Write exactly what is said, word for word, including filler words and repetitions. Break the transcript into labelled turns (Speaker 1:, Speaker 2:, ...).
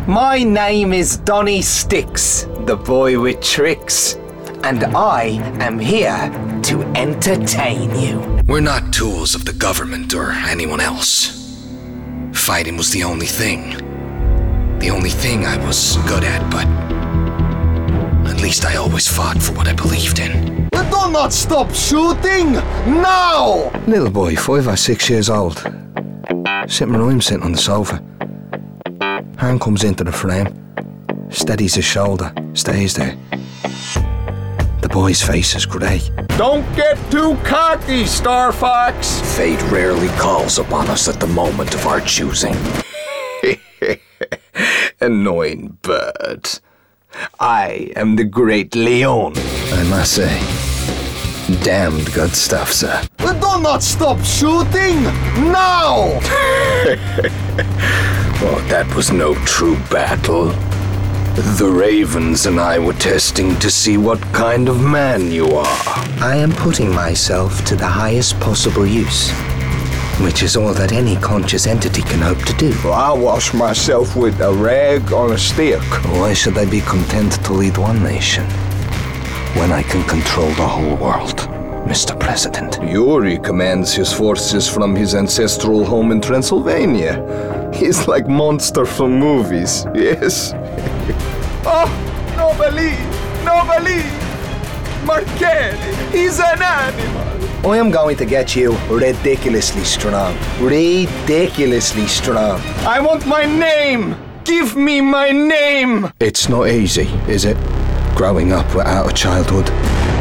Speaker 1: My name is Donny Sticks, the boy with tricks, and I am here to entertain you.
Speaker 2: We're not tools of the government or anyone else. Fighting was the only thing. The only thing I was good at, but at least I always fought for what I believed in.
Speaker 3: Well, do not stop shooting! Now!
Speaker 2: Little boy, five or six years old. Sitting where I'm sitting on the sofa. Hand comes into the frame, steadies his shoulder, stays there. The boy's face is grey.
Speaker 3: Don't get too cocky, Star Fox!
Speaker 2: Fate rarely calls upon us at the moment of our choosing.
Speaker 3: Annoying bird. I am the great Leon.
Speaker 2: I must say, damned good stuff, sir.
Speaker 3: Well, do not stop shooting! Now!
Speaker 2: Oh, that was no true battle. The Ravens and I were testing to see what kind of man you are. I am putting myself to the highest possible use, which is all that any conscious entity can hope to do.
Speaker 3: Well, I wash myself with a rag on a stick.
Speaker 2: Why should I be content to lead one nation when I can control the whole world, Mister President?
Speaker 3: Yuri commands his forces from his ancestral home in Transylvania. He's like monster from movies, yes. Oh, no believe, no believe. Marcelli, he's an animal.
Speaker 1: I am going to get you ridiculously strong. Ridiculously strong.
Speaker 3: I want my name. Give me my name.
Speaker 2: It's not easy, is it? Growing up without a childhood.